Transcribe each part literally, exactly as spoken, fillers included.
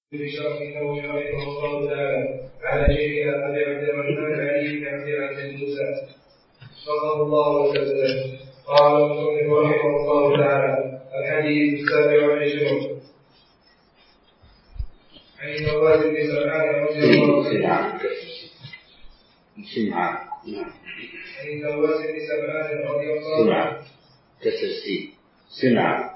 بشرف النووي رحمه الله تعالى على شيخنا ابي عبد الرحمن علي بن عبد العزيز الموسى صلى الله وسلم. قال المصنف رحمه الله تعالى: الحديث السابع والعشرون عن النواس بن سمعان رضي الله عنه سمعان عن النواس بن سمعان رضي الله عنه تسلسل سمعان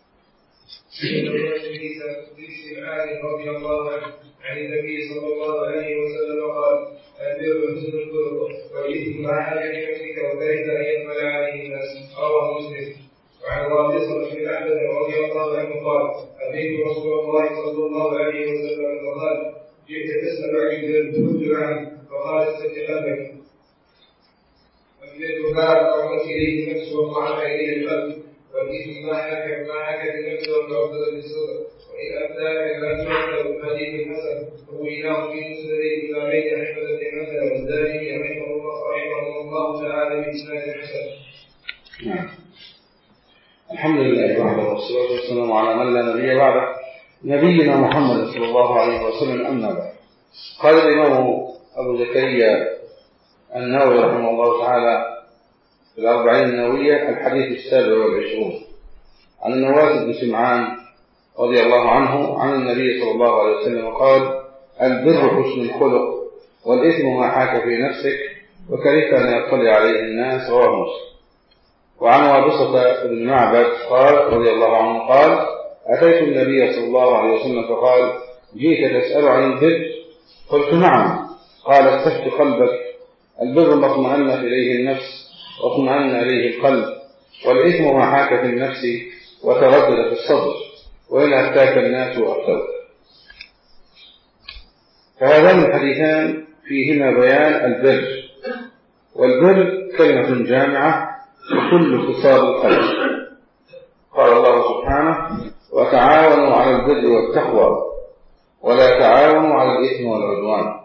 رضي الله عنه عن النبي صلى الله عليه وسلم قال: البر حسن الخلق والاثم مع حاجه نفسك وكرهت ان يقبل عليه الناس. رواه مسلم. وعن وابصة بن معبد رضي الله عنه قال: اتيت رسول الله صلى الله عليه وسلم فقال: جئت تسال عن البر قلت نعم. فقال: استفتح قلبك. والبر ما قامت اليه النفس وطعم اليه القلب، والإثم ما حكى ما حكى بالنفس والمعبد بالصدق. وإن أبداك لا تعبد حديث حسن رويناه في مسند الإمامين أحمد بن حنبل والدارمي رحمه الله تعالى بإسناد حسن. نعم. الحمد لله وحده والصلاة والسلام على من لا نبي بعده نبينا محمد صلى الله عليه وسلم. أما بعد، قال الإمام أبو زكريا النووي رحمه الله تعالى في الأربعين النووية: الحديث السابع والعشرون عن النواس بن سمعان رضي الله عنه عن النبي صلى الله عليه وسلم قال: البر حسن الخلق والإثم ما حاك في نفسك وكرهت أن يطلع عليه الناس. رواه مسلم. وعن وابصة بن معبد قال رضي الله عنه قال: أتيت النبي صلى الله عليه وسلم فقال: جئت تسأل عن البر؟ قلت نعم. قال: استفت قلبك. البر ما اطمأنت إليه النفس واطمأن إليه القلب، والإثم ما حاك في النفس وتردد في الصدر، وإن أفتاك الناس وأفتوك. فهذان الحديثان فيهما بيان البر، والبر كلمة جامعة لكل خصال القلب. قال الله سبحانه: وتعاونوا على البر والتقوى ولا تعاونوا على الإثم والعدوان.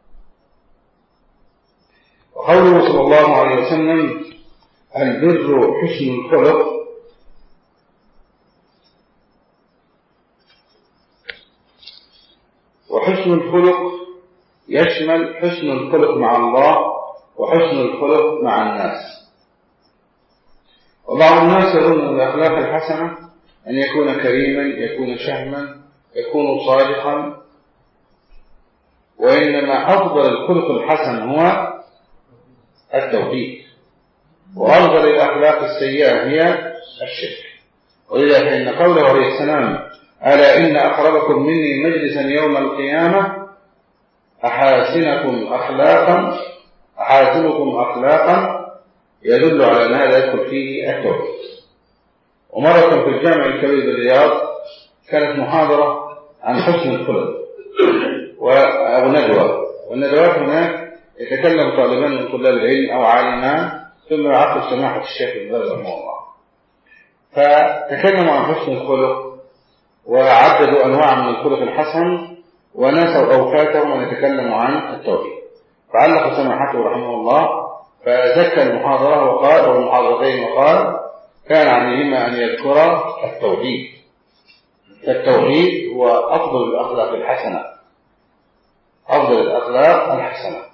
وقوله صلى الله عليه وسلم: البر حسن الخلق، وحسن الخلق يشمل حسن الخلق مع الله وحسن الخلق مع الناس. وبعض الناس يظن أن الأخلاق الحسنة أن يكون كريما، يكون شهما، يكون صادقا، وإنما أفضل الخلق الحسن هو التوحيد، وأفضل الأخلاق السيئة هي الشرك. ولذا فإن قوله عليه السلام: ألا إن أقربكم مني مجلسا يوم القيامة أحاسنكم أخلاقا أحاسنكم أخلاقا يدل على أن هذا يدخل فيه التوحيد. ومرة في الجامع الكبير بالرياض كانت محاضرة عن حسن الخلق وندوة، والندوات هناك يتكلم طالبان من طلاب العلم أو عالمان ثم يعقب سماحة الشيخ ابن باز رحمه الله. فتكلموا عن حسن الخلق وعددوا أنواع من الخلق الحسن ونسوا أوقاتهم ويتكلموا عن التوحيد. فعلق سماحته رحمه الله فزكى المحاضرة وقال أو المحاضرتين وقال: كان عليهما أن يذكر التوحيد. التوحيد هو أفضل الأخلاق الحسنة، أفضل الأخلاق الحسنة.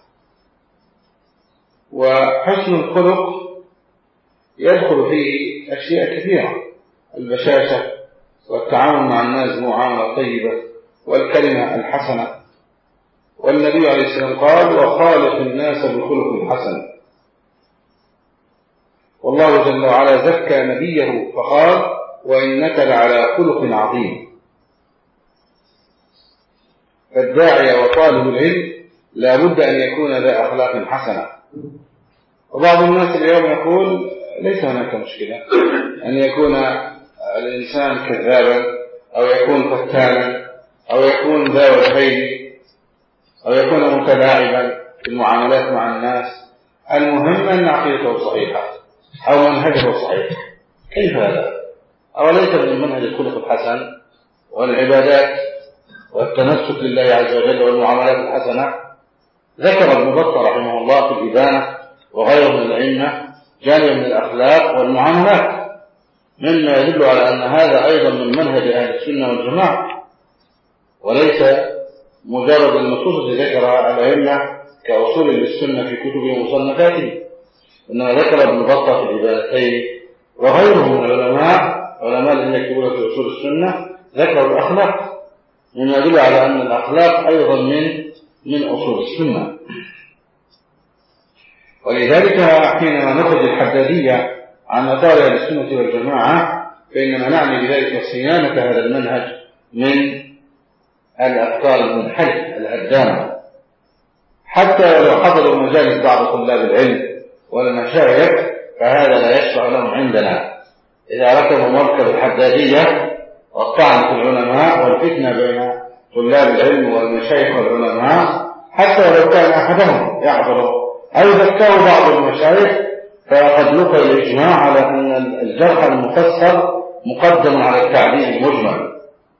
وحسن الخلق يدخل فيه أشياء كثيرة: البشاشة، والتعامل مع الناس بمعاملة طيبة، والكلمة الحسنة. والنبي عليه السلام قال: وخالق الناس بالخلق الحسن. والله جل وعلا زكى نبيه فقال: وإنك لعلى خلق عظيم. فالداعية وطالب العلم لا بد أن يكون ذا أخلاق حسنة. وبعض الناس اليوم يقول: ليس هناك مشكلة أن يكون الإنسان كذابا أو يكون فتانا أو يكون ذا وجهين أو يكون متلاعبا في المعاملات مع الناس، المهم أن عقيدته صحيحة أو منهجه صحيح. كيف هذا؟ أوليس من منهج الخلق الحسن والعبادات والتمسك لله عز وجل والمعاملات الحسنة؟ ذكر ابن بطة رحمه الله في الإبانة وغيره من الأئمة جانب من الأخلاق والمعاملات مما يدل على أن هذا أيضا من منهج أهل السنة والجماعة. وليس مجرد النصوص التي ذكرها الأئمة كأصول للسنة في كتب مصنفاتهم، إنما ذكر ابن بطة في العبادتين وغيره من العلماء علماء الذين يكتبون في أصول السنة ذكروا الأخلاق، مما يدل على أن الأخلاق أيضا من من أصول السنة. ولذلك حينما نخرج الحدادية عن أطار أهل السنة والجماعة فإنما نعني بذلك صيانة هذا المنهج من الأفكار المنحرفة الهدامة، حتى ولو حضروا مجالس بعض طلاب العلم والمشايخ فهذا لا يشفع لهم عندنا. إذا ركبوا مركب الحدادية والطعن في العلماء والفتنة بين طلاب العلم والمشايخ والعلماء، حتى ولو كان أحدهم يحضر أو ذكروا بعض المشايخ، فقد نقل الإجماع على أن الجرح المفسر مقدم على التعديل المجمل.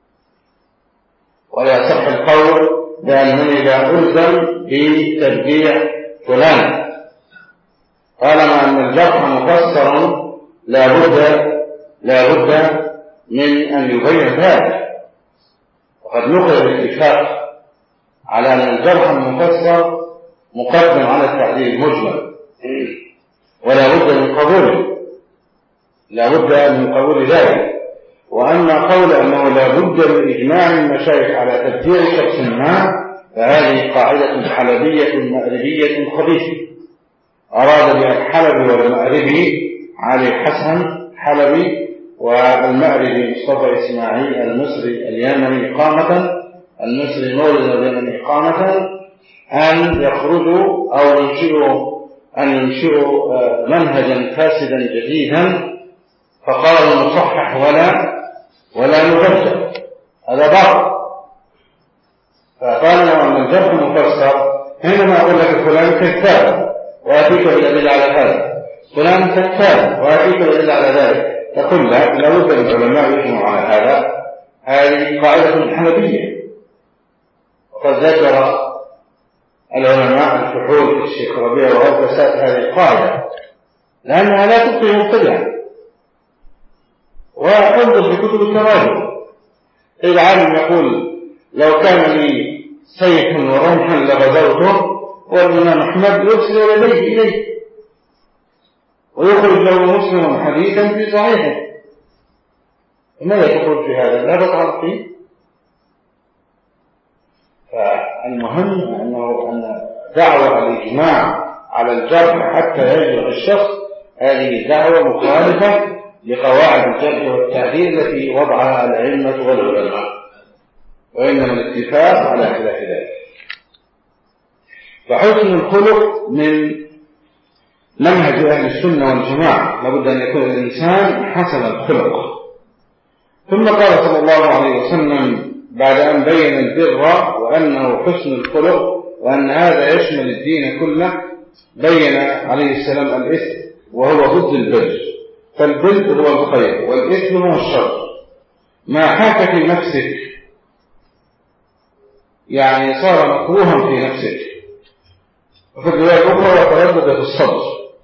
ولا يصح القول بأنني لا ألزم بتبديع فلان طالما أن الجرح مفسر لا بد لا بد من أن يبين ذلك. وقد نقل الاتفاق على أن الجرح المفسر مقدم على التعديل المجمل ولا بد من قبوله، لا بد من قبول ذلك. وأما قول أنه لا بد من إجماع المشايخ على تبديع شخص ما فهذه قاعدة حلبية مأربية خبيثة. أراد بها الحلبي والمأربي علي حسن حلبي والمأربي مصطفى إسماعيل المصري اليمني إقامة المصري مولد اليمني إقامة أن يخرجوا أو ينشئوا أن ينشئوا منهجا فاسدا جديدا، فقالوا نصحح ولا ولا نبدل، هذا باطل. فقال لهم أن الجرح مفسر حينما أقول لك فلان كذاب وأتيك بالدليل على هذا، فلان كذاب وأتيك بالدليل على ذلك، تقول لا لابد العلماء يجمعوا على هذا. هذه قاعدة حنبية، وقد ذكر العلماء الفحول في الشيخ ربيع وأساس هذه القاعدة لأنها لا تبقي مبتدعا. وانظر في كتب التراجم، العالم يقول لو كان لي سيف ورمحا لغزوته، والإمام أحمد يرسل يديه إليه ويخرج له مسلم حديثا في صحيحه. لماذا تقول في هذا؟ لا تطعن فيه. فالمهم أنه أن دعوة الإجماع على الجرح حتى يجرح الشخص هذه دعوة مخالفة لقواعد الجرح والتعديل التي وضعها الأئمة والعلماء، وإنما الاتفاق على خلاف ذلك. فحسن الخلق من منهج أهل السنة والجماعة، لابد أن يكون الإنسان حسن الخلق. ثم قال صلى الله عليه وسلم بعد أن بين البر وأنه حسن الخلق وأن هذا يشمل الدين كله، بين عليه السلام الإثم وهو ضد البر. فالبر هو الخير والإثم هو الشر. ما حاك في نفسك يعني صار مكروها في نفسك، وفي الرواية الأخرى وتردد في الصدر،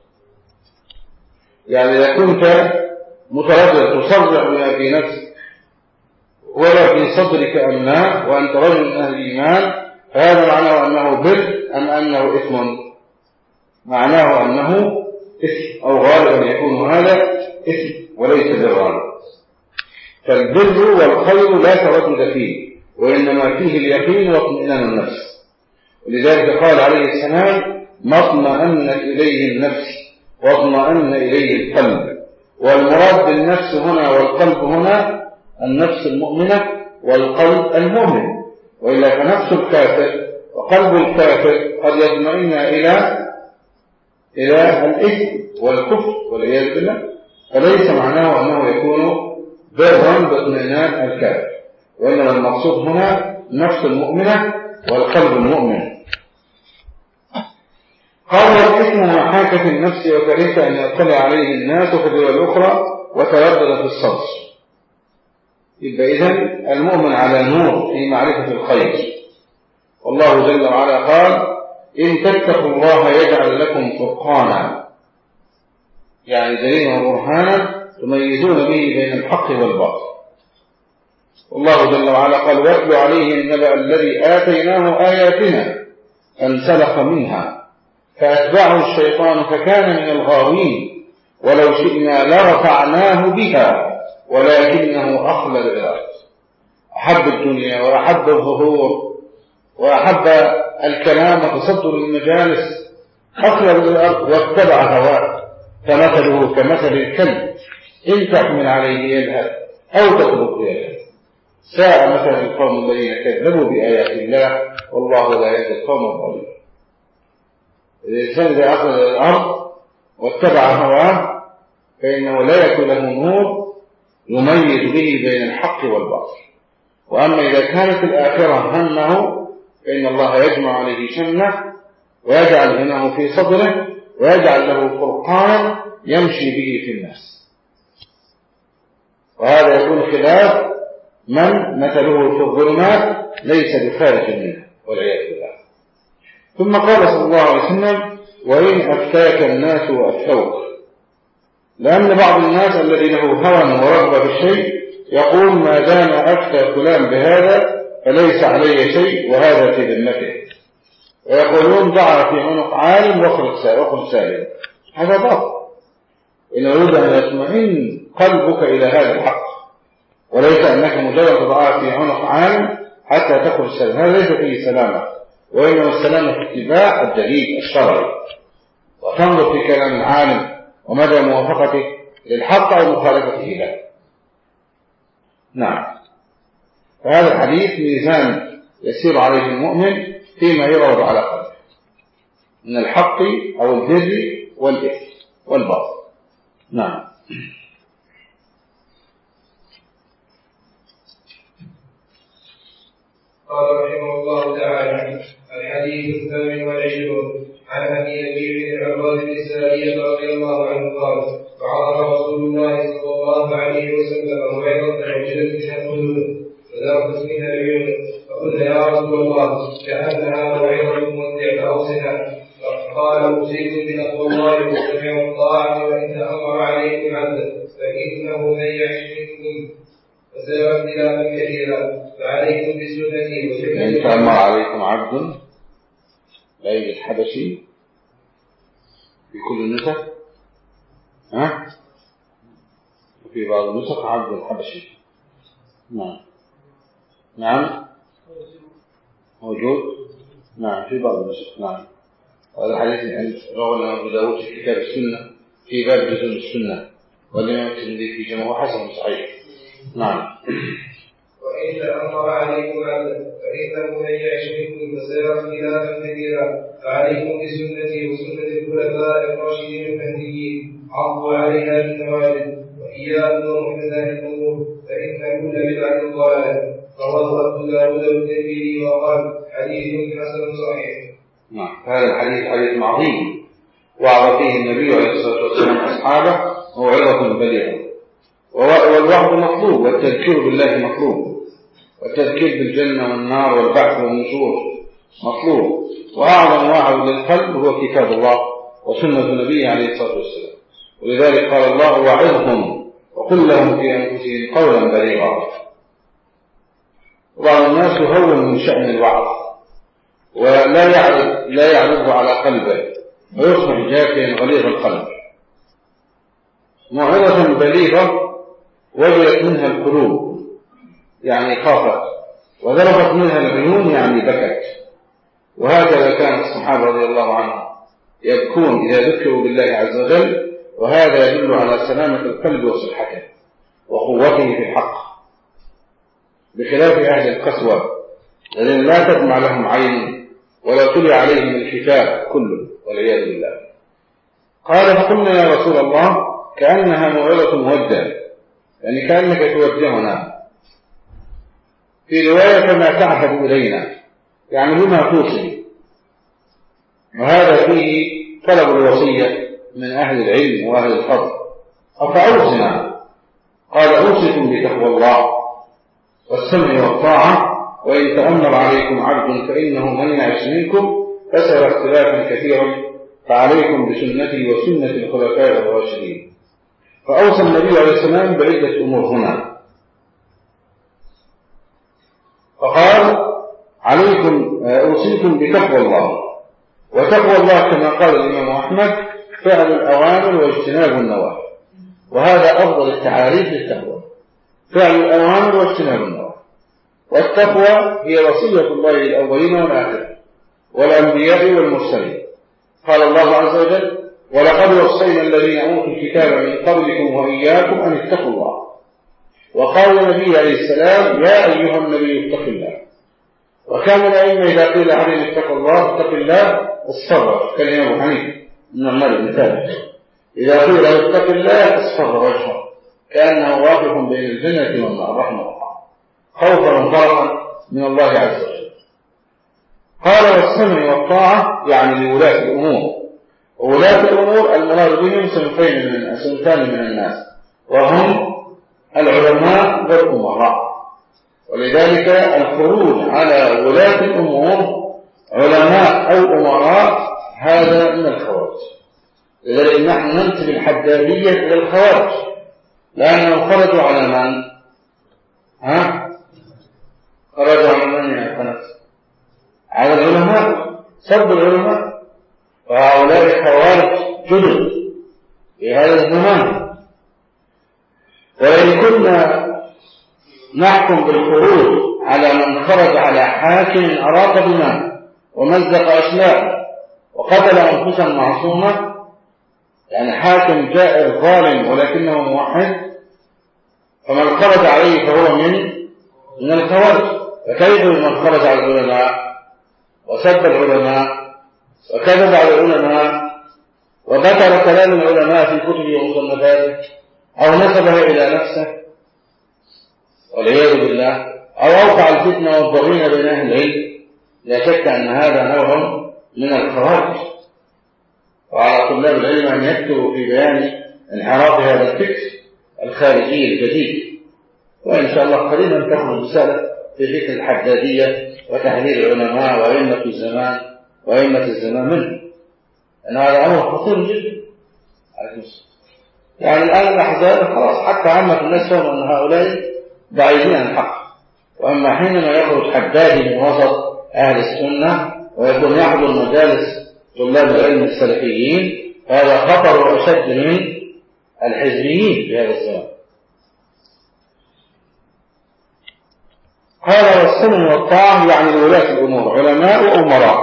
يعني إذا كنت متردد تصرح بها في نفسك ولا في صدرك أمنا وأنت رجل من أهل الإيمان، فهذا معناه أنه بر أم أنه إثم؟ معناه أنه إثم، أو غالبا يكون هذا إثم وليس برا. فالبر والخير لا تردد فيه، وإنما فيه اليقين واطمئنان النفس. ولذلك قال عليه السلام ما اطمأنت إليه النفس واطمأن إليه القلب. والمراد بالنفس هنا والقلب هنا النفس المؤمنة والقلب المؤمن، وإلا فنفس الكافر وقلب الكافر قد يطمئن إلى إلى الإثم والكفر والعياذ بالله، فليس معناه أنه يكون برا باطمئنان الكافر، وإنما المقصود هنا النفس المؤمنة والقلب المؤمن. قال الإثم ما حاك في النفس وكرهت أن يطلع عليه الناس في الرواية الأخرى وتردد في الصدر. يبقى إذن المؤمن على نور في معرفة الخير، والله جل وعلا قال إن تتقوا الله يجعل لكم فرقانا، يعني دليلا وبرهانا تميزون به بين الحق والباطل. والله جل وعلا قال واتل عليهم النبأ الذي آتيناه آياتنا فانسلخ منها فأتبعه الشيطان فكان من الغاوين ولو شئنا لرفعناه بها ولكنه أخلد إلى الأرض أحب الدنيا وأحب الظهور وأحب الكلام وتصدر المجالس أخلد إلى الأرض واتبع هواه فمثله كمثل الكلب إن تحمل عليه يلهث أو تتركه يلهث ساء مثل القوم الذين كذبوا بآيات الله والله لا يهدي القوم الظالمين. الإنسان إذا أخذ الأرض واتبع هواه فإنه لا يكون له نور يميز به بين الحق والباطل. وأما إذا كانت الآخرة همه فإن الله يجمع عليه شمله ويجعل غناه في صدره ويجعل له فرقانا يمشي به في الناس، وهذا يكون خلاف من مثله في الظلمات ليس بخارج منها والعياذ بالله. ثم قال صلى الله عليه وسلم وإن أفتاك الناس وأفتوك، لأن بعض الناس الذي له هوى ورغبة بالشيء يقول ما دام أفتى فلان بهذا فليس علي شيء وهذا في ذمته، ويقولون ضع في عنق عالم واخرج سالم. هذا باطل. إن أريد أن يطمئن قلبك إلى هذا الحق وليس أنك مجرد تضعها في عنق عالم حتى تخرج سالم، هذا ليس فيه سلامة، وإنما السلامة في اتباع الدليل الشرعي وتنظر في كلام العالم ومدى موافقته للحق أو مخالفته له. نعم، فهذا الحديث ميزان يسير عليه المؤمن فيما يرد على قلبه من الحق أو البر والإثم والباطل. نعم. قال رحمه الله تعالى الحديث الثامن والعشرون عن أبي نجيب بن عباد بن السارية رضي الله عنه قال وعظم رسول الله صلى الله عليه وسلم موعظة عجلة الحدود فذاقت منها العيون فقلنا يا رسول الله كأنها موعظة مودع فأوصنا قال أوصيكم بتقوى الله واستمعوا الطاعة وإن تأمر عليكم عبدا فإنه من يعش منكم فسيرى اختلافا كثيرا فعليكم بسنتي وسنة إن تأمر عليكم عبد لا يوجد حبشي في كل النسخ، ها؟ وفي بعض النسخ عبد الحبشي. نعم نعم موجود. نعم في بعض النسخ. نعم. هذا الحديث رواه أبو داود في كتاب السنة في باب جزم السنة والإمام الترمذي في جمع وحسن صحيح. نعم. وإن تأمر عليكم عبدا فإنه من يعش منكم فسيرى اختلافا كثيرا فعليكم بسنتي وسنة الخلفاء الراشدين المهديين عضوا عليها بالنواجذ وإياكم ومحدثات الأمور فإن كل بدعة ضلالة. رواه أبو داود والترمذي وقال حديث حسن صحيح. نعم. هذا الحديث حديث عظيم وعظ فيه النبي عليه الصلاة والسلام أصحابه موعظة بليغة، والوعظ مطلوب والتذكير بالله مطلوب والتذكير بالجنة والنار والبعث والنشور مطلوب، وأعظم واعظ للقلب هو كتاب الله وسنة النبي عليه الصلاة والسلام. ولذلك قال الله وعظهم وقل لهم في أنفسهم قولا بليغا. وبعض الناس يهون من شأن الوعظ ولا يعرض لا يعرضه على قلبه ويصبح جافيا غليظ القلب. موعظة بليغة وجلت منها القلوب يعني خافت، وذرفت منها العيون يعني بكت. وهكذا كان الصحابة رضي الله عنهم يبكون إذا ذكروا بالله عز وجل، وهذا يدل على سلامة القلب وصحته وقوته في الحق، بخلاف أهل القسوة الذين لا تدمع لهم عين ولا تلي عليهم الكتاب كله والعياذ بالله. قال فقلنا يا رسول الله كأنها موعظة مودع، يعني كأنك توجهنا، في رواية كما تعهد إلينا، يعني بما توصي. وهذا فيه طلب الوصية من أهل العلم وأهل الفضل. أفأوصنا؟ قال أوصيكم بتقوى الله والسمع والطاعة وإن تأمر عليكم عبد فإنه من يعش منكم فسيرى اختلافا كثيرا فعليكم بسنتي وسنة الخلفاء الراشدين. فأوصى النبي عليه السلام بعدة أمور هنا. عليكم أوصيكم بتقوى الله. وتقوى الله كما قال الإمام أحمد فعل الأوامر واجتناب النواهي، وهذا أفضل التعاريف للتقوى، فعل الأوامر واجتناب النواهي. والتقوى هي وصية الله للأولين والآخرين والأنبياء والمرسلين. قال الله عز وجل: ولقد وصينا الذين أوتوا الكتاب من قبلكم وإياكم أن اتقوا الله. وقال النبي عليه السلام: يا أيها النبي اتق الله. وكان الأئمة إذا قيل عليهم اتقوا الله اتق الله اصفر، كلمة أبو حنيفة من عمر بن ثابت، إذا قيل اتق الله اصفر وجهه كأنه واقف بين الجنة والنار رحمه الله، خوفا وفرحا من الله عز وجل. قال: والسمع والطاعة يعني لولاة الأمور. وولاة الأمور المراد بهم صنفين من صنفان من الناس، وهم العلماء والأمراء. ولذلك الخروج على ولاة الأمور علماء أو أمراء هذا من الخوارج. لذلك نحن ننسب الحدادية إلى الخوارج، لأنهم خرجوا على من؟ ها؟ خرجوا على من يا أخوان؟ على العلماء، سب العلماء، وهؤلاء خوارج جدد في هذا الزمان. ولئن كنا نحكم بالخروج على من خرج على حاكم أراق دماء ومزق أشلاء وقتل أنفسا معصومة، يعني حاكم جائر ظالم ولكنه موحد، فمن خرج عليه فهو من من الخوارج. فكيف من خرج على العلماء وسب العلماء وكذب على العلماء وذكر كلام العلماء في كتبه ومصنفاته أو نسبه إلى نفسه والعياذ بالله، أو أوقع الفتنة والضغين بين أهل العلم؟ لا شك أن هذا نوع من الخوارج. وعلى طلاب العلم أن يكتبوا في بيان انحراف هذا الفكر الخارجي الجديد، وإن شاء الله قريبا تخرج رسالة في فكر الحدادية وتحذير العلماء وأئمة الزمان وأئمة الزمان منه، أن هذا أمر خطير جدا. يعني الآن الأحزاب خلاص حتى عامة الناس فهم أن هؤلاء بعيدين عن الحق، وأما حينما يخرج حدادي من وسط أهل السنة ويكون يحضر مجالس طلاب العلم السلفيين، هذا خطر أشد من الحزبيين في هذا الزمان. قال: والسمع والطاعة يعني لولاة الأمور علماء وأمراء.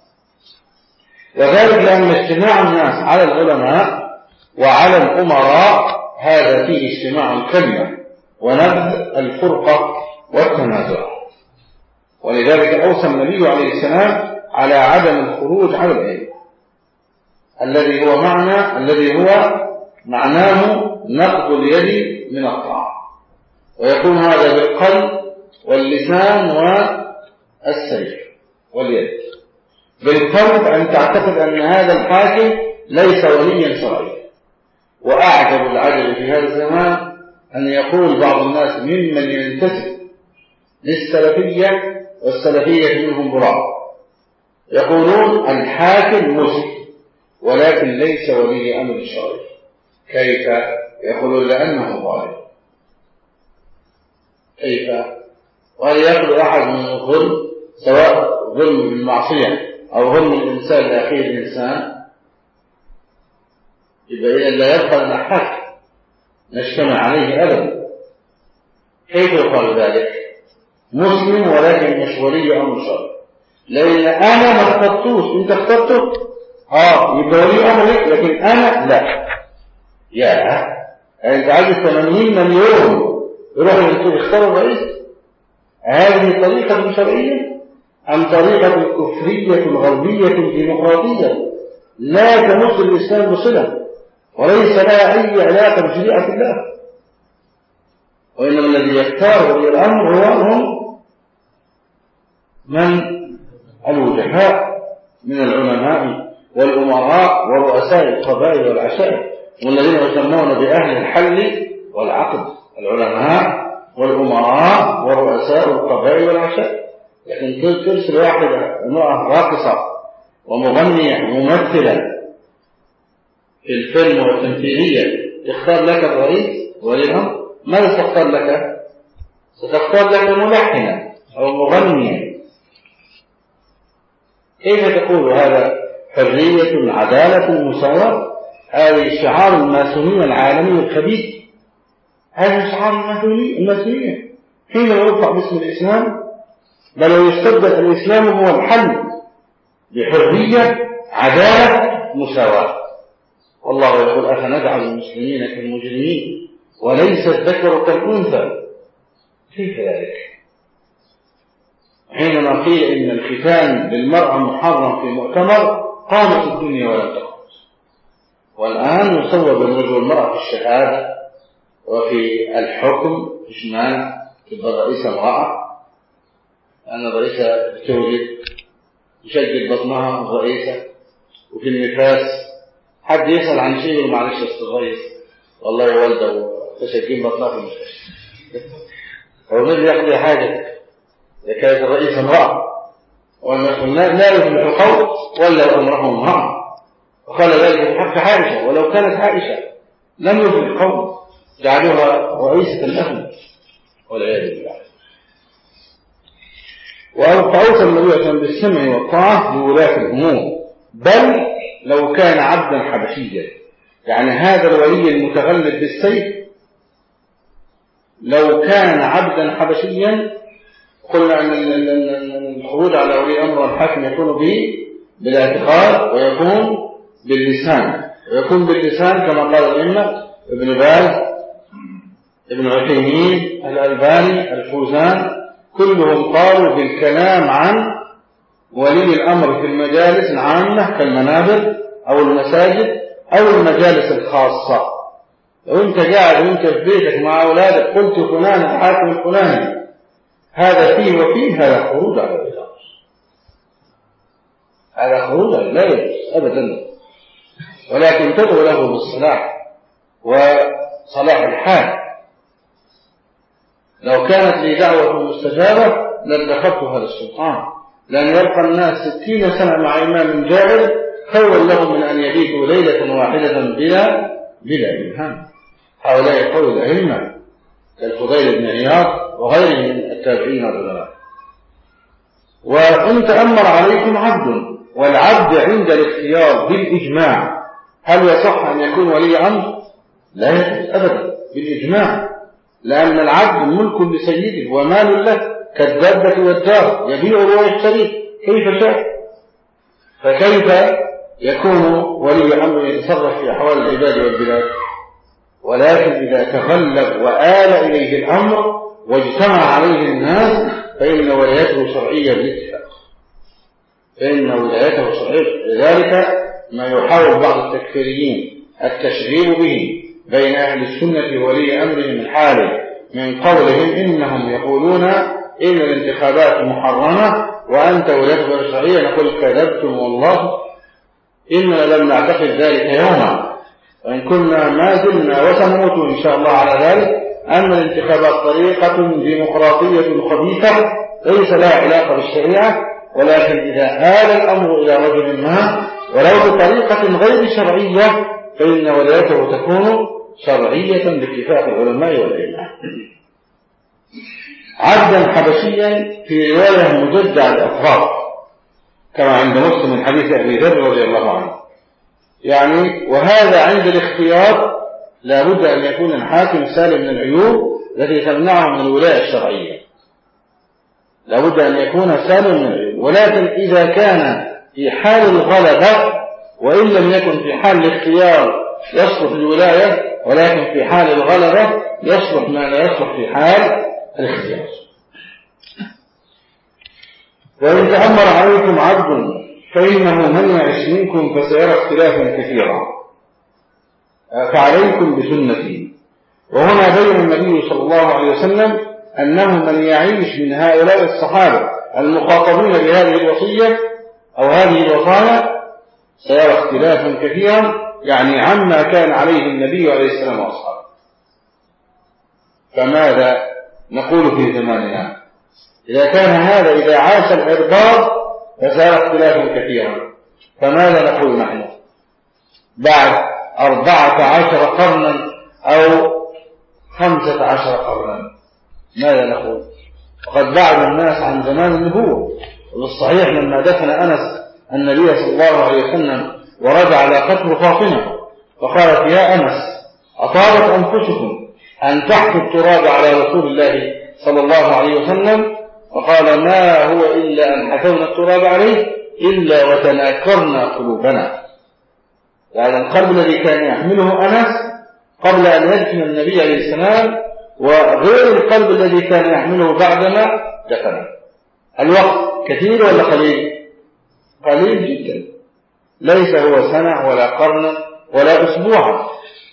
وذلك لأن اجتماع الناس على العلماء وعلى الأمراء هذا فيه اجتماع الكلمة ونبذ الفرقة والتنازع. ولذلك أوصى النبي عليه السلام على عدم الخروج على العلم، الذي هو معنى الذي هو معناه نقض اليد من الطاعة، ويكون هذا بالقلب واللسان والسيف واليد. بالقلب أن تعتقد أن هذا الحاكم ليس وليا شرعيا. وأعجب العجب في هذا الزمان أن يقول بعض الناس ممن ينتسب للسلفية والسلفية منهم براء، يقولون الحاكم مسلم ولكن ليس ولي أمر شرعي. كيف؟ يقولون لأنه ظالم. كيف؟ وهل يقول أحد من الظلم، سواء ظلم بالمعصية أو ظلم الإنسان لأخيه الإنسان، يبقى إذا لا يبقى لنا حق نجتمع عليه أبدا. كيف يقال ذلك؟ مسلم ولكن مش ولي أمر شرعي، لأن أنا ما اخترتوش، أنت اخترته آه يبقى ولي أمرك، لكن أنا لا. يا أنت عايز ثمانين مليون يروحوا يختاروا الرئيس؟ هذه طريقة شرعية أم طريقة كفرية غربية ديمقراطية لا تمس الإسلام بصلة وليس لها أي علاقة بشريعة الله؟ وإنما الذي يختار ولي الأمر هو هم من الوجهاء من العلماء والأمراء ورؤساء القبائل والعشائر، والذين يسمون بأهل الحل والعقد، العلماء والأمراء ورؤساء القبائل والعشائر. لكن ترسل واحدة امرأة راقصة ومغنية وممثلة في الفيلم والتمثيلية تختار لك الرئيس ولي الأمر؟ ماذا تختار لك؟ ستختار لك ملحنة أو مغنية كيف تقول هذا حرية عدالة مساواة؟ هذه شعار الماسونية العالمي الخبيث، هذا شعار الماسونية حين يرفع باسم الإسلام، بل ويستبدل الإسلام هو الحل بحرية عدالة مساواة. والله يقول أفنجعل المسلمين كالمجرمين وليس الذكر كالأنثى. كيف ذلك؟ حينما قيل إن الختان للمرأة محرم في مؤتمر قامت الدنيا ولم تخرج، والآن يصوب الرجل المرأة في الشهادة وفي الحكم إجمالا، تبقى الرئيسة امرأة، أن الرئيسة تولد يشجل بطنها الرئيسة، وفي النفاس حد يسأل عن شيء يقول معلش أصل الرئيس والله والده تشجل بطنها في النفاس هو الذي يقضي حاجة إذا كانت الرئيسة امرأة، لا يفلح القول ولا أمره امرأة، وقال ذلك في حق عائشة، ولو كانت عائشة لم يفلح القول جعلوها رئيسة لهم والعياذ بالله. وأوصى النبي صلى الله عليه وسلم بالسمع والطاعة لولاة الأمور، بل لو كان عبدا حبشيا، يعني هذا الولي المتغلب بالسيف لو كان عبدا حبشيا قلنا أن الخروج على ولي أمر الحاكم يكون به بالاعتقاد ويكون باللسان، ويكون باللسان كما قال الأئمة ابن باز ابن عثيمين الألباني الفوزان، كلهم قالوا بالكلام عن ولي الأمر في المجالس العامة كالمنابر أو المساجد أو المجالس الخاصة. لو أنت قاعد وأنت في بيتك مع أولادك قلت فلان الحاكم الفلاني هذا فيه وفيه، هذا خروج على ولي الأمر، هذا خروج لا يجوز أبدا، ولكن تدعو له بالصلاح وصلاح الحال. لو كانت لي دعوة مستجابة لاتخذت هذا السلطان، لأن يبقى الناس ستين سنة مع إمام جاهل خير لهم من أن يبيتوا ليلة واحدة بلا بلا إلهام. هؤلاء قول الأئمة كالفضيل بن عياض وغيره من التابعين العلماء. وإن تأمر عليكم عبد، والعبد عند الاختيار بالإجماع، هل يصح أن يكون ولي أمر؟ لا يجوز أبدا بالإجماع، لأن العبد ملك لسيده ومال له كالدابة والدار يبيع ويشتري كيف شاء، فكيف يكون ولي أمر يتصرف في أحوال العباد والبلاد؟ ولكن إذا تغلب وآل إليه الأمر واجتمع عليه الناس فإن ولايته شرعية بالاتفاق، فإن ولايته شرعية. لذلك ما يحاول بعض التكفيريين التشغيل به بين أهل السنة وولي أمرهم الحالي من قولهم إنهم يقولون إن الانتخابات محرمة وأنت ولايتك شرعية، نقول كذبتم والله إننا لم نعتقد ذلك يوما، وإن كنا ما زلنا وسنموت إن شاء الله على ذلك، أن الانتخابات طريقة ديمقراطية خبيثة ليس لها علاقة بالشريعة، ولكن إذا آل الأمر إلى رجل ما ولو بطريقة غير شرعية فإن ولايته تكون شرعية باتفاق العلماء والأئمة. عبدا حبشيا في رواية مجدع الأطراف كما عند مسلم من حديث أبي ذر رضي الله عنه، يعني وهذا عند الاختيار لا بد أن يكون الحاكم سالم من العيوب التي تمنعه من الولاية الشرعية، لا بد أن يكون سالم من العيوب. ولكن إذا كان في حال الغلبة وإن لم يكن في حال الاختيار يصلح الولاية، ولكن في حال الغلبة يصلح ما لا يصلح في حال الاختيار. وإن تأمر عليكم عبد فإنه من يعش منكم فسيرى اختلافا كثيرا فعليكم بسنتي. وهنا بين النبي صلى الله عليه وسلم أنه من يعيش من هؤلاء الصحابة المخاطبين بهذه الوصية أو هذه الوصايا سيرى اختلافا كثيرا، يعني عما كان عليه النبي عليه السلام وأصحابه. فماذا نقول في زماننا إذا كان هذا إذا عاش الإرباط فسيرى اختلافا كثيرا؟ فماذا نقول نحن بعد أربعة عشر قرنا أو خمسة عشر قرنا؟ ماذا نقول؟ وقد بعد الناس عن زمان النبوة، والصحيح لما دفن أنس النبي صلى الله عليه وسلم ورد على قتل فاطمة فقالت يا أنس أطابت أنفسكم أن تحثوا التراب على رسول الله صلى الله عليه وسلم؟ وقال ما هو إلا أن حثونا التراب عليه إلا وتناكرنا قلوبنا. يعني القلب الذي كان يحمله أنس قبل أن يدفن النبي عليه السلام وغير القلب الذي كان يحمله بعدما دفنه. الوقت كثير ولا قليل؟ قليل جدا، ليس هو سنة ولا قرن ولا أسبوعا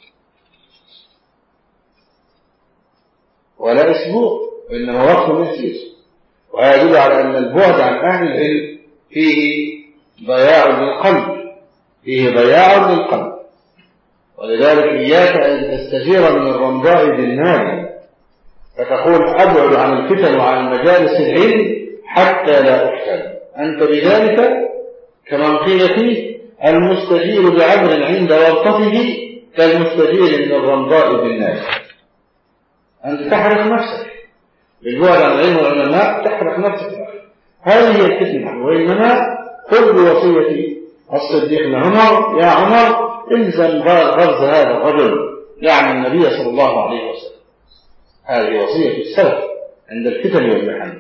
ولا أسبوع، وإنما وقت يسير. وهذا يدل على أن البعد عن أهل العلم فيه ضياع للقلب، فيه ضياع للقلب. ولذلك إياك أن تستجير من الرمضاء بالنار فتقول أبعد عن الفتن وعن مجالس العلم حتى لا أفتن. أنت بذلك كما قيل فيه المستجير بعمر عند ورطته كالمستجير من الرمضاء بالنار. أنت تحرق نفسك بالبعد عن العلم والعلماء، تحرق نفسك. هذه هي الفتنة. وإنما خذ بوصية الصديق لعمر يا عمر الزم غرز هذا الرجل يعني النبي صلى الله عليه وسلم. هذه وصية السلف عند الفتن والمحن.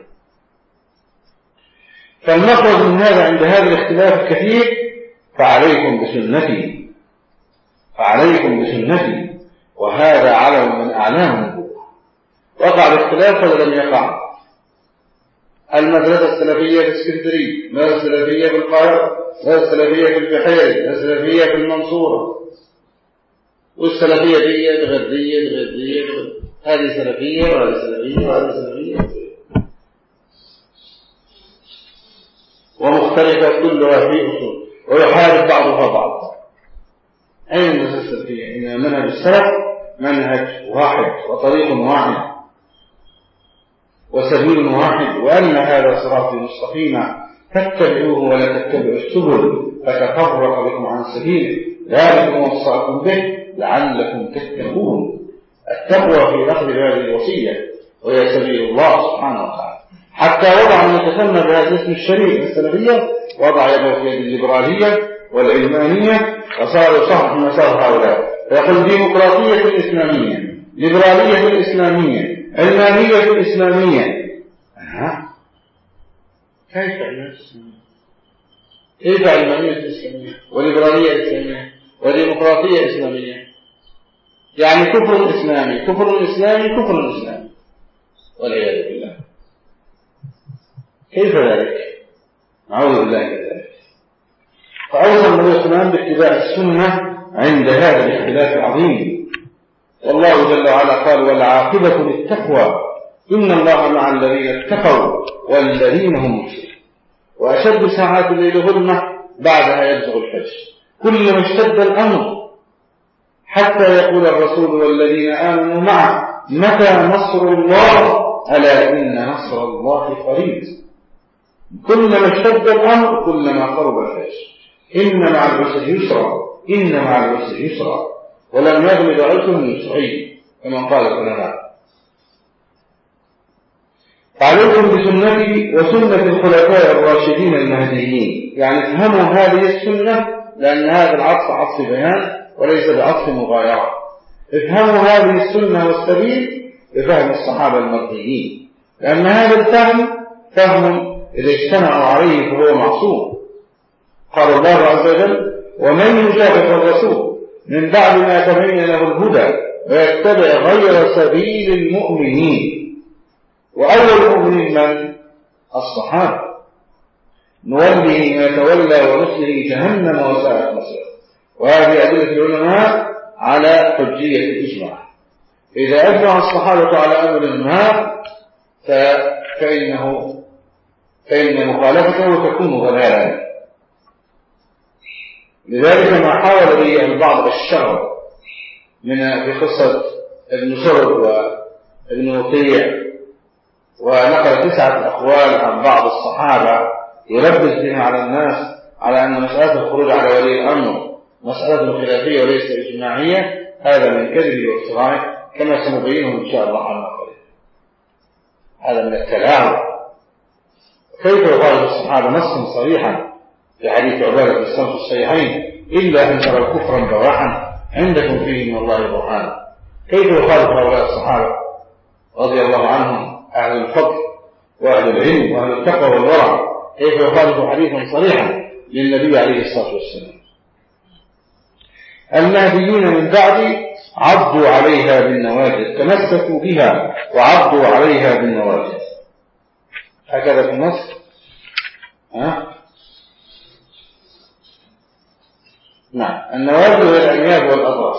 فالمخرج من هذا عند هذا الاختلاف الكثير فعليكم بسنتي فعليكم بسنتي وهذا علم من أعلام النبوة. وقع الاختلاف ولا لم يقع؟ المدرسة السلفية في اسكندرية، المدرسة السلفية في القاهرة، المدرسة السلفية في البحيرة، المدرسة السلفية في المنصورة، والسلفية دي الغردية الغردية هذه سلفية وهذه سلفية وهذه سلفية ومختلفة كلها في أصول ويحارب بعضها بعض. أين المدرسة السلفية؟ إن منهج السلف منهج واحد وطريق واحد وسبيل واحد، وأن هذا صراطي مستقيما فاتبعوه ولا تتبعوا السبل فتفرق بكم عن سبيله ذلكم وصاكم به لعلكم تتقون. التقوى في أخذ هذه الوصية وهي سبيل الله سبحانه وتعالى. حتى وضع من يتسمى بهذا الاسم الشريف السلفية وضع يده في يد الليبرالية والعلمانية وصار يصحح مسار هؤلاء فيقول ديمقراطية إسلامية، ليبرالية إسلامية، علمانية إسلامية. أه. كيف علمانية إسلامية؟ كيف علمانية إسلامية وليبرالية إسلامية وديمقراطية إسلامية؟ يعني كفر إسلامي كفر إسلامي كفر إسلامي والعياذ بالله. كيف ذلك؟ نعوذ بالله من ذلك. فأوصى النبي صلى الله عليه وسلم باتباع السنة عند هذا الاختلاف العظيم. والله جل وعلا قال والعاقبة للتقوى إن الله مع الذين اتقوا والذين هم محسنون. وأشد ساعات الليل ظلمة بعدها يبزغ الفجر كلما اشتد الأمر حتى يقول الرسول والذين آمنوا معه متى نصر الله ألا إن نصر الله قريب. كلما اشتد الأمر كلما قرب الفجر. إن مع العسر يسرا إن مع العسر يسرا ولم يغلب عسر يسرين كما قال العلماء. عليكم بسنتي وسنة الخلفاء الراشدين المهديين. يعني افهموا هذه السنة لأن هذا العطف عطف بيان وليس بعطف مغايرة. افهموا هذه السنة والسبيل بفهم الصحابة المرضيين لأن هذا الفهم فهم إذا اجتمعوا عليه فهو معصوم. قال الله عز وجل ومن يشاقق الرسول من بعد ما تبين له الهدى ويتبع غير سبيل المؤمنين. وأول المؤمنين من؟ الصحابة. نوله ما تولى ونصله جهنم وساءت مصيره. وهذه أدلة العلماء على حجية الإجماع. إذا أجمع الصحابة على أمر ما فإنه فإن مخالفته تكون ضلالا. لذلك ما حاول به البعض الشر من في قصة ابن سرد وابن مطيع ونقل تسعة أقوال عن بعض الصحابة يلبس بها على الناس على أن مسألة الخروج على ولي الأمر مسألة خلافية وليس اجتماعية. هذا من كذب وافتراء كما سنبينه إن شاء الله على قريب. هذا من التلاعب. كيف يخالف الصحابة نصا صريحا في حديث عبادة بن الصامت في الصحيحين: إلا أن ترى كفرا بواحا عندكم فيه من الله برهان. كيف يخالف هؤلاء الصحابة رضي الله عنهم أهل الفضل وأهل العلم وأهل التقوى والورع، كيف يخالف حديثا صريحا للنبي عليه الصلاة والسلام؟ المهديون من بعد عضوا عليها بالنواجذ، تمسكوا بها وعضوا عليها بالنواجذ. هكذا في مصر. ها؟ نعم، النواجذ والأنياب والأضراس.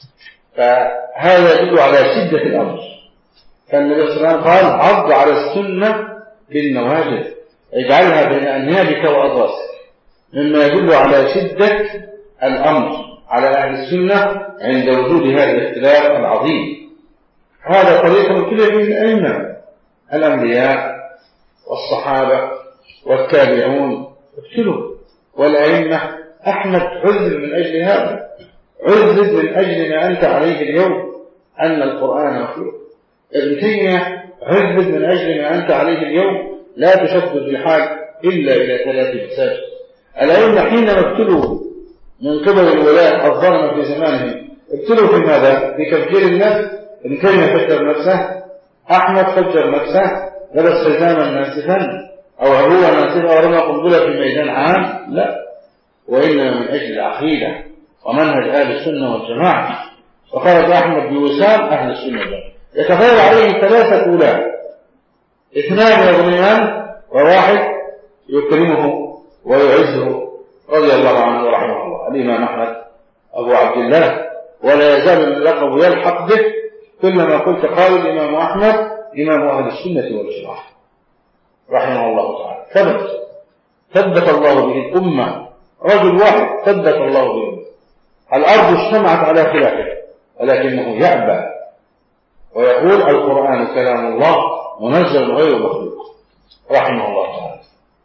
فهذا يدل على شدة الأمر. فالنبي صلى الله عليه وسلم قال: عض على السنة بالنواجذ، اجعلها بين أنيابك وأضراسك، مما يدل على شدة الأمر على أهل السنة عند وجود هذا الاختلاف العظيم. هذا طريق ابتلي به الأئمة الأنبياء والصحابة والتابعون ابتلوا، والأئمة. أحمد عذب من أجل هذا، عذب من أجل ما أنت عليه اليوم أن القرآن مخلوق. ابن تيمية عذب من أجل ما أنت عليه اليوم لا تشد الرحال إلا إلى ثلاث مساجد. الأئمة حينما ابتلوا من قبل الولاة الظلمة في زمانهم ابتلوا في ماذا؟ بتفجير النفس. ابن تيمية فجر نفسه، أحمد فجر نفسه، لبس حزاما ناسفا أو عبوة ناسفة أو رمى قنبلة في ميدان عام، لا، وإنما من أجل العقيدة ومنهج أهل السنة والجماعة. وقال أحمد بوسام أهل السنة والجماعة. يتفاوض عليه ثلاثة ولاة، اثنان يظلمان وواحد يكرمه ويعزه رضي الله عنه ورحمه الله، الإمام أحمد أبو عبد الله، ولا يزال اللقب يلحق به كلما قلت قال الإمام أحمد إمام أهل السنة والجماعة رحمه الله تعالى. ثبت ثبت الله به الأمة، رجل واحد ثبت الله به الأمة. الأرض اجتمعت على خلافه ولكنه يأبى ويقول القرآن كلام الله منزل غير مخلوق رحمه الله تعالى.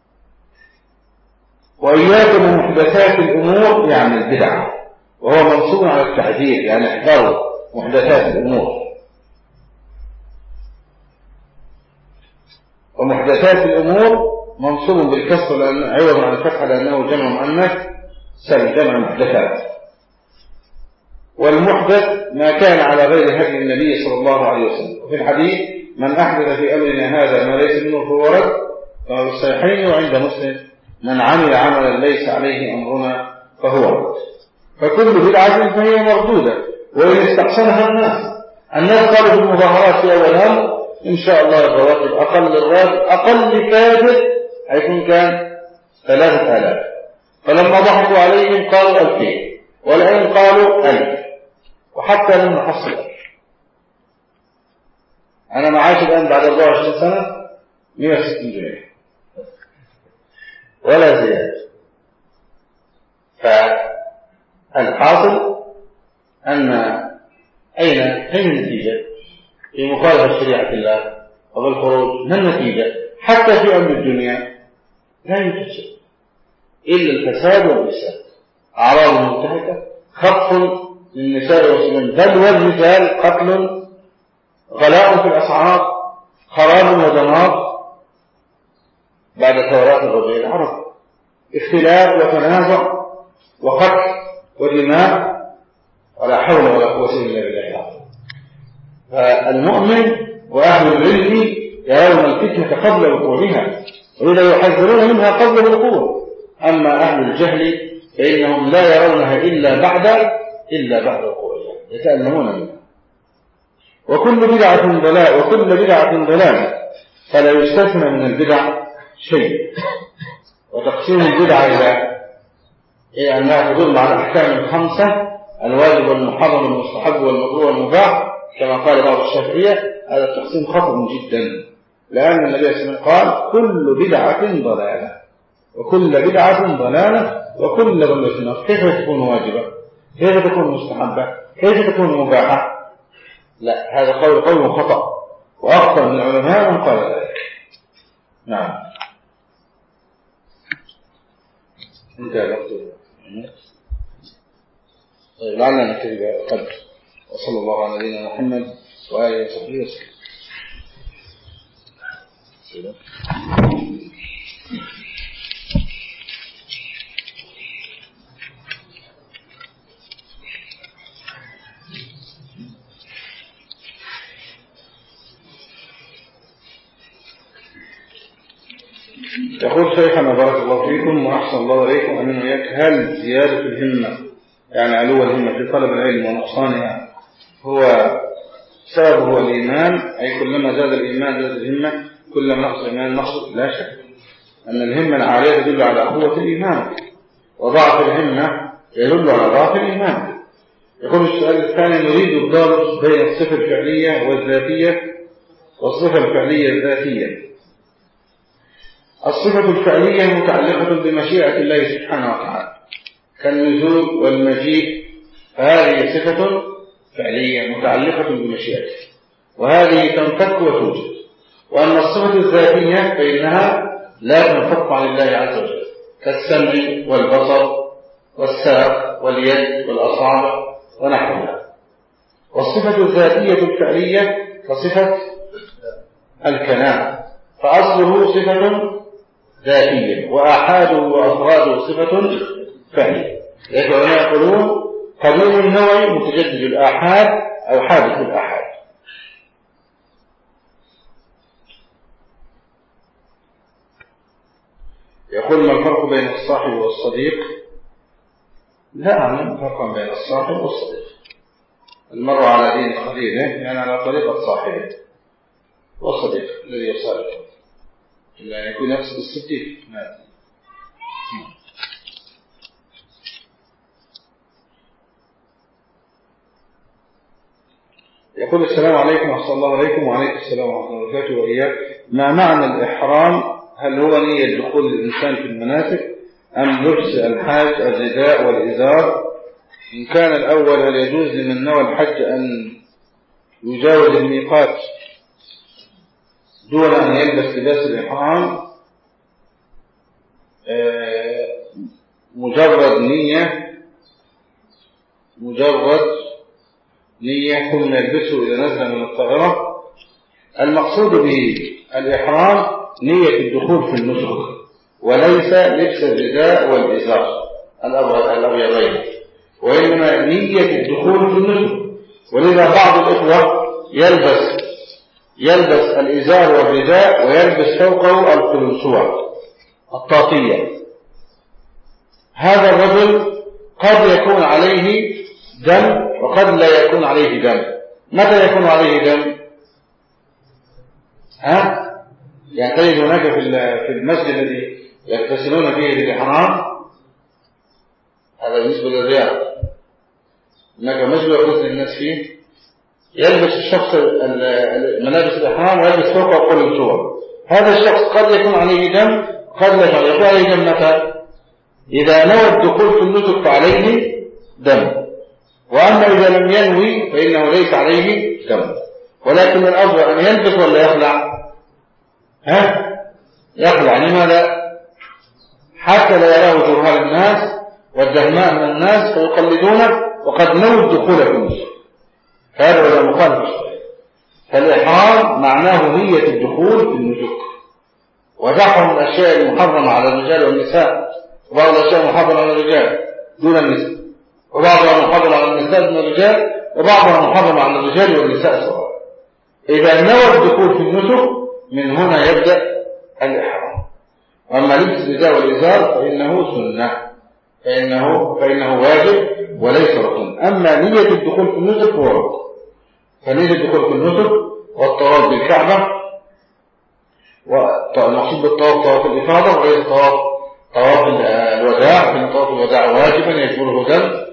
وإياكم من محدثات الأمور يعني البدع، وهو منصوب على التحذير، يعني احذروا محدثات الأمور. ومحدثات الأمور منصوب بالكسر لأن عوض عن الفتح لأنه جمع مؤنث سلم، جمع محدثات. والمحدث ما كان على غير هدي النبي صلى الله عليه وسلم. وفي الحديث: من أحدث في أمرنا هذا ما ليس منه فهو رد، كما في الصحيحين وعند مسلم: من عمل عملا ليس عليه أمرنا فهو رد. فكل بدعة فهي مردودة، وإن استحسنها الناس. الناس قالوا في المظاهرات في أول أمر إن شاء الله الرواتب أقل الراتب أقل كادر حيث كان ثلاثة آلاف، فلما ضحكوا عليهم قالوا ألفين، والآن قالوا ألف، وحتى لم نحصل ألف. أنا معاش الآن بعد أربعة وعشرين سنة مئة وستين جنيه ولا زيادة. فالحاصل أن أين أين النتيجة في مخالفة شريعة الله وبالخروج؟ ما النتيجة؟ حتى في أمر الدنيا لا يوجد شيء إلا الفساد والفساد، أعراض منتهكة، خطف للنساء والصبيان، بل والرجال قتل، غلاء في الأسعار، خراب ودمار بعد ثورات الربيع العربي، اختلاف وتنازع وقتل ودماء، ولا حول ولا قوة إلا بالله العظيم. فالمؤمن وأهل العلم يرون الفتنة قبل وقوعها، ولذا يحذرون منها قبل الوقوع. أما أهل الجهل فإنهم لا يرونها إلا بعد إلا بعد وقوعها، يتألمون منها. وكل بدعة ضلال وكل بدعة ضلال، فلا يستثنى من البدع شيء. وتقسيم البدعة إلى إيه أنها تدل على الأحكام الخمسة: الواجب والمحرم والمستحب والمكروه والمباح، كما قال بعض الشافعية. هذا التقسيم خطأ جدا، لأن النبي صلى الله عليه وسلم قال: كل بدعة ضلالة وكل بدعة ضلالة وكل ضلالة في النار. كيف تكون واجبة؟ كيف تكون مستحبة؟ كيف تكون مباحة؟ لا، هذا قول قول خطأ، وأكثر من العلماء من قال ذلك. نعم. انتهى الوقت. طيب لعلنا نكتفي بهذا القدر، وصلى الله على نبينا محمد وآله وصحبه وسلم. يقول شيخنا بارك الله فيكم وأحسن الله إليكم أمين وإياك، هل زيادة الهمة يعني علو الهمة في طلب العلم ونقصانها هو سببه الإيمان، أي كلما زاد الإيمان زاد الهمة، كلما نقص الإيمان نقص؟ لا شك أن الهمة العالية تدل على قوة الإيمان، وضعف الهمة يدل على ضعف الإيمان. يقول السؤال الثاني: نريد الضابط بين الصفة الفعلية والذاتية والصفة الفعلية الذاتية. الصفة الفعلية متعلقة بمشيئة الله سبحانه وتعالى كالنزول والمجيء، فهذه صفة فعلية متعلقة بمشيئته، وهذه تنفك وتوجد. وأما الصفة الذاتية فإنها لا تنفك عن الله عز وجل، كالسمع والبصر والساق واليد والأصابع ونحوها. والصفة الذاتية الفعلية كصفة الكلام، فأصله صفة ذاتية وآحاده وأفراده صفة فعلية. العلماء يقولون قديم النوع متجدد الآحاد أو حادث الآحاد. يقول: ما الفرق بين الصاحب والصديق؟ لا أعلم فرقا بين الصاحب والصديق. المرء على دين خليله، يعني على طريقة صاحبه، والصديق الذي يصالحه إلا أن يكون يقصد الصديق. يقول: السلام عليكم ورحمة الله عليكم. وعليكم السلام ورحمة الله وبركاته وإياك. ما معنى الإحرام؟ هل هو نية دخول الإنسان في المناسك أم لبس الحاج الرداء والإزار؟ إن كان الأول هل يجوز لمن نوى الحج أن يجاوز الميقات دون أن يلبس لباس الإحرام؟ مجرد نية مجرد نية كل ما يلبسه إذا نزل من الطائرة. المقصود بالإحرام نية الدخول في النسك، وليس لبس الرداء والإزار الأبيضين، وإنما نية الدخول في النسك. ولذا بعض الإخوة يلبس يلبس الإزار والرداء ويلبس فوقه القلنسوة الطاقية. هذا الرجل قد يكون عليه دم وقد لا يكون عليه دم. متى يكون عليه دم؟ ها؟ يعني تجد هناك في المسجد الذي يغتسلون فيه للإحرام، هذا بالنسبة للرياض، هناك مسجد يغتسل الناس فيه، يلبس الشخص ملابس الإحرام ويلبس فوقه قلنسوة. هذا الشخص قد يكون عليه دم قد لا يكون عليه دم. متى؟ إذا نوى الدخول في النسك فعليه دم، وأما إذا لم ينوي فإنه ليس عليه دم. ولكن الأفضل أن يلبس ولا يخلع؟ ها؟ يخلع. لماذا؟ حتى لا يراه جرهال الناس والدهماء من الناس فيقلدونه وقد نوى الدخول في النسك، هذا هو مخالف الشرع. فالإحرام معناه نية الدخول في النسك، ودعهم الأشياء المحرمة على الرجال والنساء، وبعض الأشياء محرمة على الرجال دون النساء، وبعضها محرمة على النساء دون الرجال، وبعضها محرمة على الرجال والنساء سواء. إذا نوى الدخول في النسك من هنا يبدأ الإحرام. وأما لبس الرداء والإزار فإنه سنة، فإنه, فإنه واجب وليس ركن. أما نية الدخول في النسك هو ركن. فنية الدخول في النسك والطواف بالكعبة، والمقصود بالطواف طواف الإفاضة وليس طواف طواف الوداع، فإن طواف الوداع واجبا يجبره دم،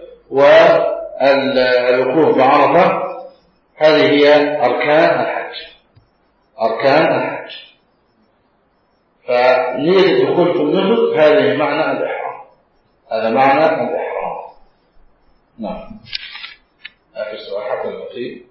والوقوف بعرفة. هذه هي أركان الحج أركان الحج فنية الدخول في النسك هذه معنى الإحرام، هذا معنى الإحرام. نعم. آخر سؤال حتى المقيم.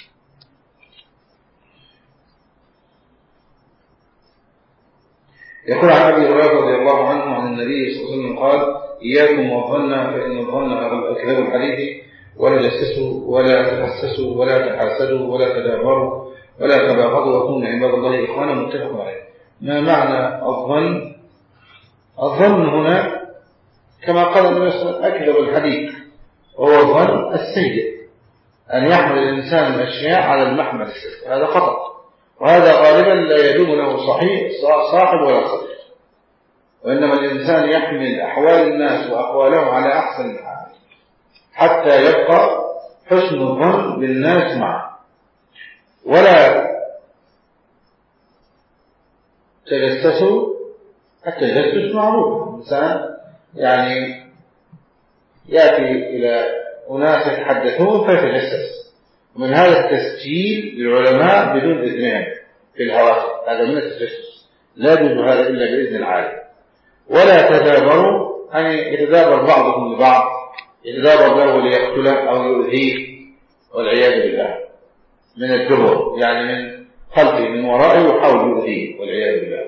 يقول عن أبي هريرة رضي الله عنه عن النبي صلى الله عليه وسلم قال: إياكم والظن فإن الظن أكذب الحديث، ولا تجسسوا ولا تحسسوا ولا تحاسدوا ولا تدابروا ولا تباغضوا وكونوا عباد الله إخوانا. متفق عليه. ما معنى الظن؟ الظن هنا كما قال النبي صلى الله عليه وسلم أكذب الحديث، وهو الظن السيء، أن يحمل الإنسان الأشياء على المحمل السيء، هذا خطأ، وهذا غالبا لا يدوم له صحيح صاحب ولا صديق. وإنما الإنسان يحمل أحوال الناس وأقوالهم على أحسن الحال حتى يبقى حسن الظن بالناس معه. ولا تجسسوا، التجسس معروف، الإنسان يعني يأتي إلى أناس يتحدثون فيتجسس، ومن هذا التسجيل للعلماء بدون إذنهم في الهواتف، هذا من التجسس، لا يجوز هذا إلا بإذن العالم. ولا تدابروا، أن يتدابر بعضكم لبعض، يتدابر له ليقتله أو يؤذيه والعياذ بالله، من الدبر يعني من خلفه من ورائه يحاول يؤذيه والعياذ بالله.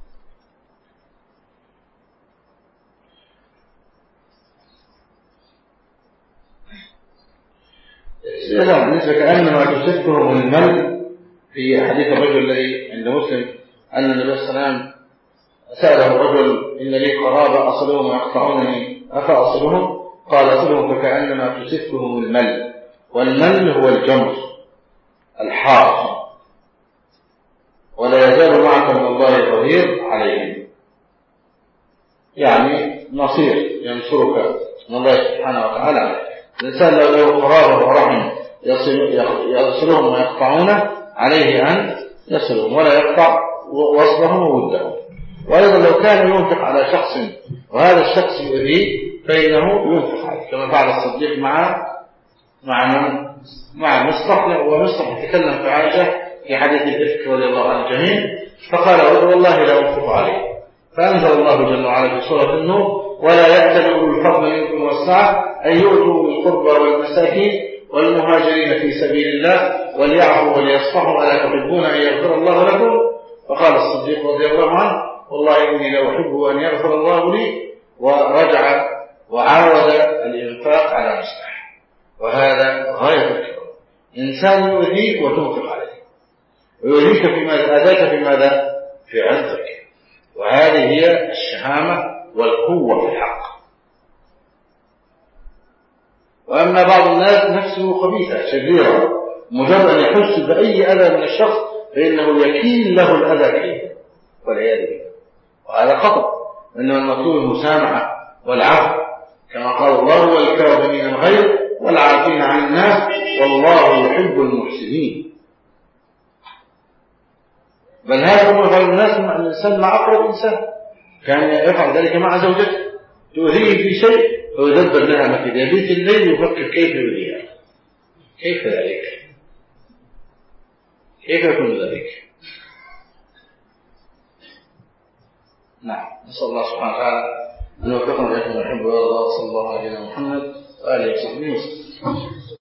بالنسبة كأنما تسفهم المل في حديث الرجل الذي عند مسلم أن النبي صلى الله عليه وسلم سأله الرجل إن لي قرابة أصلهم ويقطعونني أفأصلهم؟ قال أصلهم فكأنما تسفهم المل، والمل هو الجمر الحار. ولا يزال معك من الله ظهير عليهم، يعني نصير ينصرك من الله سبحانه وتعالى. الإنسان لو له قرابة ورحم يصلهم ويقطعونه عليه أن يصلهم ولا يقطع وصلهم وودهم. وأيضا لو كان ينفق على شخص وهذا الشخص يؤذيه فإنه ينفق عليه، كما فعل الصديق مع مع من مع مصطح، ومصطح يتكلم في عائشة في حديث الإفك رضي الله عن الجميع، فقال والله لا أنفق عليه، فأنزل الله جل وعلا في سورة النور ولا يأتل أولو الفضل منكم والسعة أن يؤتوا بالقربى والمساكين والمهاجرين في سبيل الله وليعفوا وليصفحوا ألا تحبون أن يغفر الله لكم؟ فقال الصديق رضي الله عنه والله إني لو أحب أن يغفر الله لي، ورجع وعاود الإنفاق على مصلحة. وهذا غاية الكرم، إنسان يؤذيك وتنفق عليه، ويؤذيك في ماذا؟ أذاك في ماذا؟ في عزك. وهذه هي الشهامة والقوة في الحق. وأما بعض الناس نفسه خبيثة شريرة، مجرد أن يحس بأي أذى من الشخص فإنه يكيل له الأذى كيدا والعياذ بالله، وهذا خطأ. إنما المطلوب المسامحة والعفو، كما قال الله والكاظمين الغيظ والعافين عن الناس والله يحب المحسنين. بل هذا هو يفعل الناس مع الإنسان مع أقرب إنسان، كان يفعل ذلك مع زوجته، تؤذيه في شيء ويدبر لها مكيد، يبيت الليل يفكر كيف يؤذيها، كيف ذلك؟ كيف يكون ذلك؟ نعم، نسأل الله سبحانه وتعالى أن يوفقنا وإياكم ويحب ويرضى. صلى الله عليه وسلم محمد وآله وصحبه وسلم.